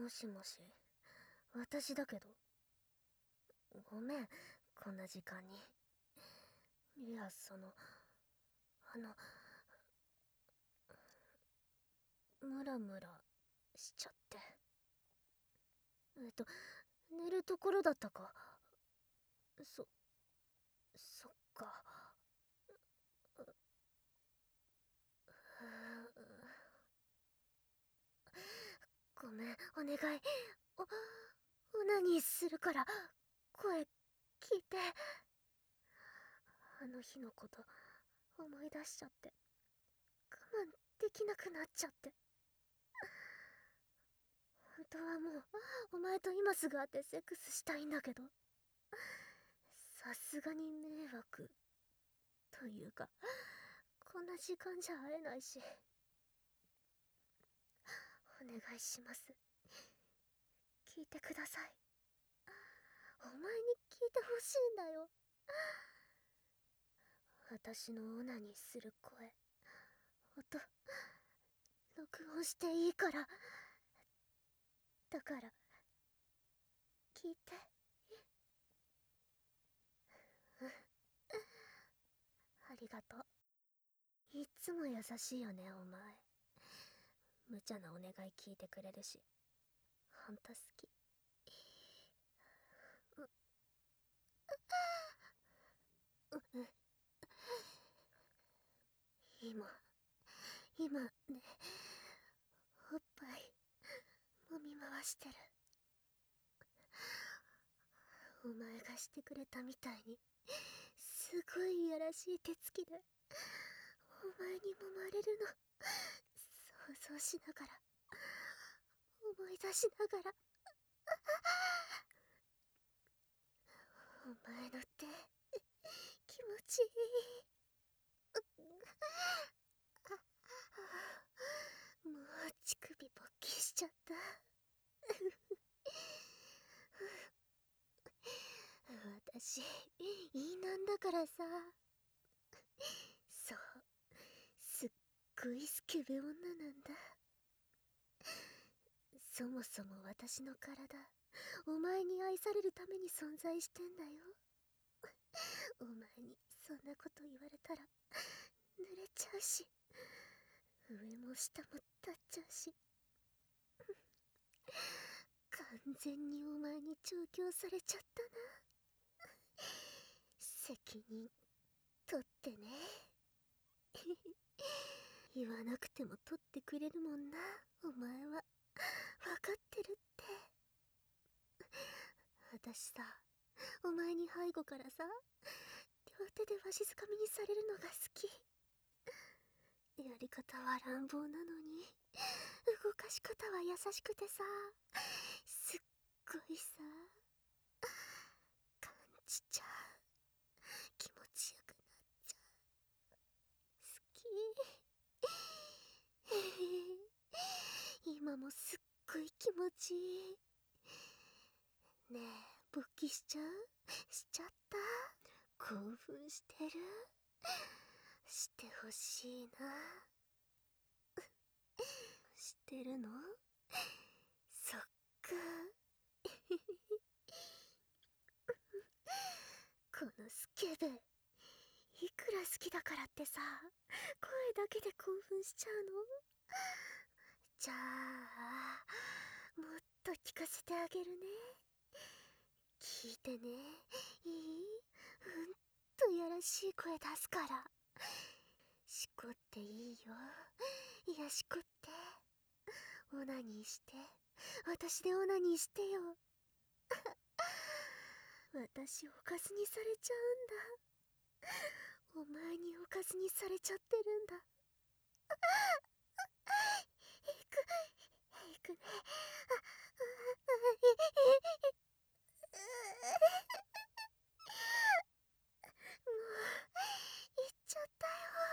もしもし、私だけど。ごめん、こんな時間に。いや、ムラムラしちゃって。寝るところだったか。そっか。ごめん、お願い。オナニーするから、声聞いて。あの日のこと思い出しちゃって、我慢できなくなっちゃって。本当はもうお前と今すぐ会ってセックスしたいんだけど、さすがに迷惑というか、こんな時間じゃ会えないし。お願いします、聞いてください。お前に聞いてほしいんだよ。私のオナニーする声、音、録音していいから。だから聞いて。ありがとう。いっつも優しいよね、お前。無茶なお願い聞いてくれるし、ほんと好き。今ね、おっぱい揉み回してる。お前がしてくれたみたいに、すごいいやらしい手つきでお前に揉まれるの想像しながら、思い出しながら。お前の手気持ちいい。もう乳首勃起しちゃった。私、いいなんだからさ。そう、すっごいスケベ女なんだ。そもそも私の体、お前に愛されるために存在してんだよ。お前にそんなこと言われたら濡れちゃうし、上も下も立っちゃうし。完全にお前に調教されちゃったな。責任取ってね。言わなくても取ってくれるもんな、お前は。分かってるって。私さ、お前に背後からさ、両手でわしづかみにされるのが好き。やり方は乱暴なのに、動かし方は優しくてさ、すっごいさ、感じちゃう。気持ちよくなっちゃう。好き。今もすっごい気持ちいい。ねえ、勃起しちゃう？しちゃった？興奮してる？してほしいな。してるの？そっか。このスケベ、いくら好きだからってさ、声だけで興奮しちゃうの？じゃあ、もっと聞かせてあげるね。聞いてね。いい？うんとやらしい声出すから。しこっていいよ。いや、しこって。オナニーして。私でオナニーしてよ。私おかずにされちゃうんだ。お前におかずにされちゃってるんだ。行くね。もう行っちゃった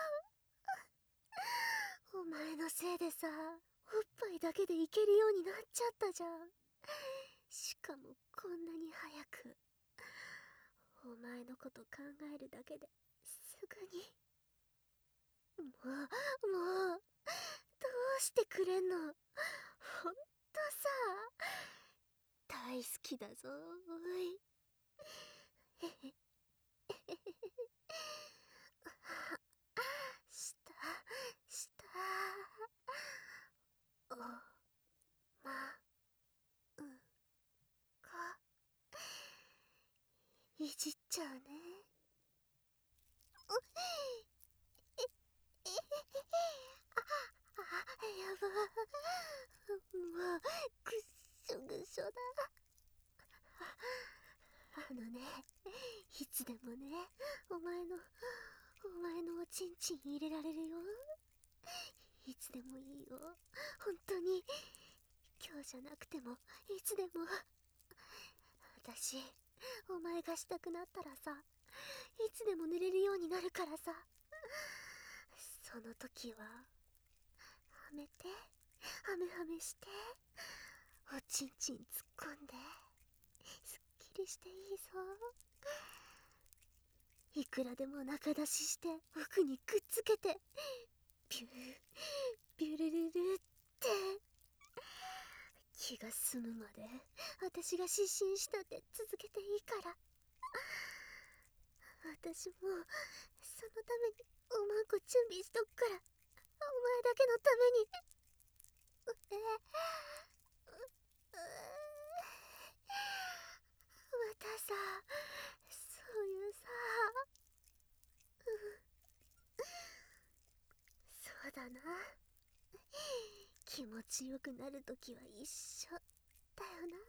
よ。お前のせいでさ、おっぱいだけでいけるようになっちゃったじゃん。しかもこんなに早く。お前のこと考えるだけですぐに。もうどうしてくれんの？ほんとさ大好きだぞおい。へへしたしたおまうんかいじっちゃうね。ええやば。もうぐっしょぐしょだ。ね、いつでもね、お前のおちんちん入れられるよ。いつでもいいよ。本当に。今日じゃなくても、いつでも。私、お前がしたくなったらさ、いつでも寝れるようになるからさ。その時は、はめて、はめはめして、おちんちん突っ込んで、すっきりしていいぞ。いくらでも中出しして奥にくっつけてビュービュルルルって気が済むまで私が失神したって続けていいから。私もそのためにおまんこ準備しとくから、お前だけのために。またさ、そういうさ、そうだな、気持ちよくなるときは一緒だよな。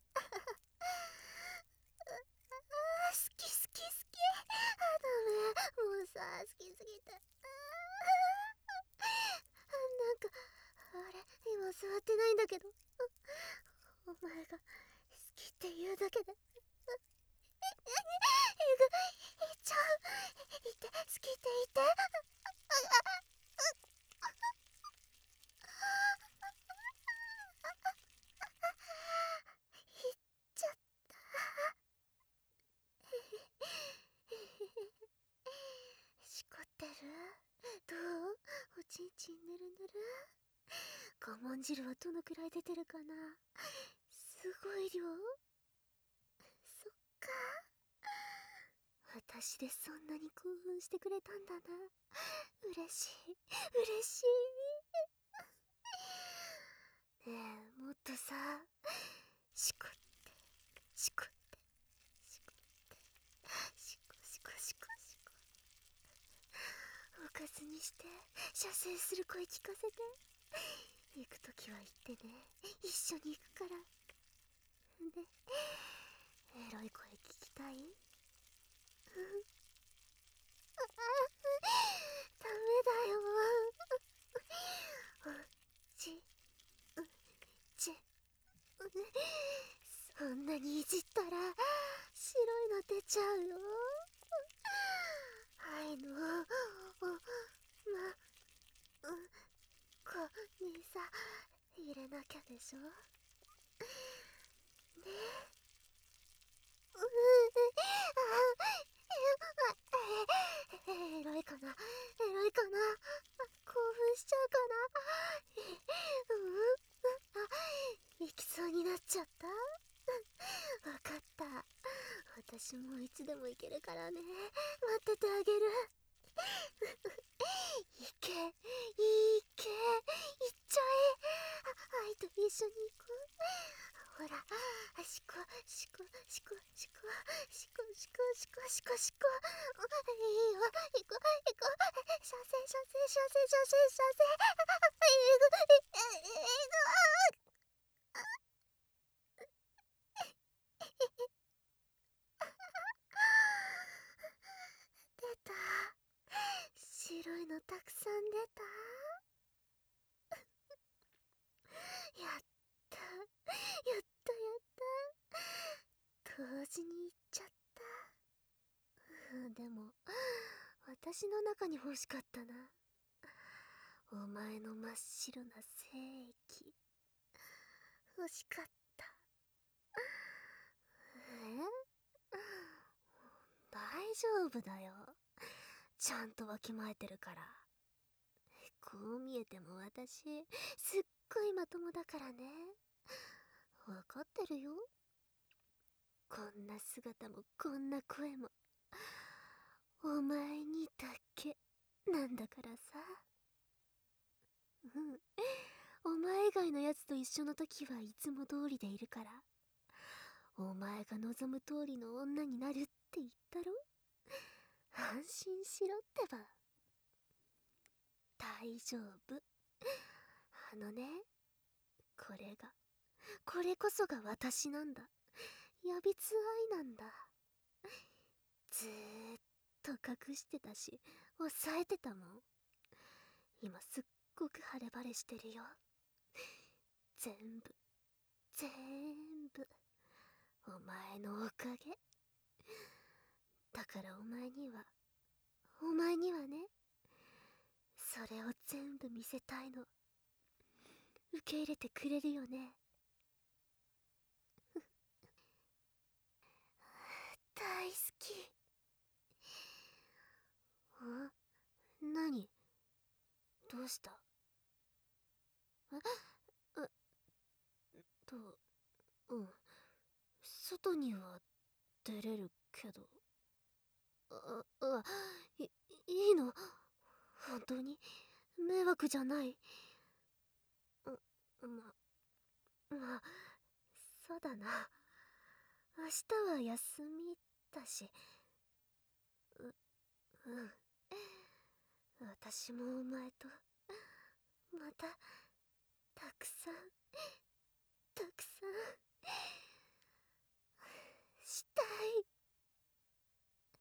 好き好き好き。ダメ、もうさ好きすぎて。なんかあれ今座ってないんだけど、お前が好きって言うだけで言っちゃう。言って好きって言って。言っちゃった。しこってる？どう？おちんちんぬるぬる？我慢汁はどのくらい出てるかな？すごい量？そっか。私でそんなに興奮してくれたんだな。嬉しい嬉しい。ねえ、もっとさ、しこってしこってしこってしこしこしこしこ、おかずにして射精する声聞かせて。行くときは行ってね、一緒に行くから。ね、エロい声聞きたい？ダメだよ。ちちそんなにいじったら白いの出ちゃうよ。はいのこにさ入れなきゃでしょ。ねえ、エロいかな、エロいかな、興奮しちゃうかな。行きそうになっちゃった。わかった、私もいつでも行けるからね、待っててあげる。行け行け、行っちゃえ。愛と一緒に行こう。ほら、しこしこしこしこしこしこしこしこしこ。いいよ、行こう行こう。射精射精射精射精射精。行く。出た。白いのたくさん出た。やったやったやった。同時に行っちゃった。でも私の中に欲しかったな、お前の真っ白な精液。欲しかった。大丈夫だよ、ちゃんとわきまえてるから。こう見えても私すっごいまともだからね。 わかってるよ。こんな姿もこんな声もお前にだけなんだからさ。うん、お前以外のやつと一緒の時はいつも通りでいるから、お前が望む通りの女になるって言ったろ。安心しろってば。大丈夫。あのね、これこそが私なんだ。やびつ愛なんだ。ずーっと隠してたし、抑えてたもん。今すっごく晴れ晴れしてるよ。全部、全部、お前のおかげ。だからお前にはね、それを全部見せたいの。受け入れてくれるよね。大好き。何？どうした？えと、うん。外には出れるけど。いいの？本当に迷惑じゃない？まあ、そうだな。明日は休みだし。うん。私もお前と、また、たくさん、たくさん、したい。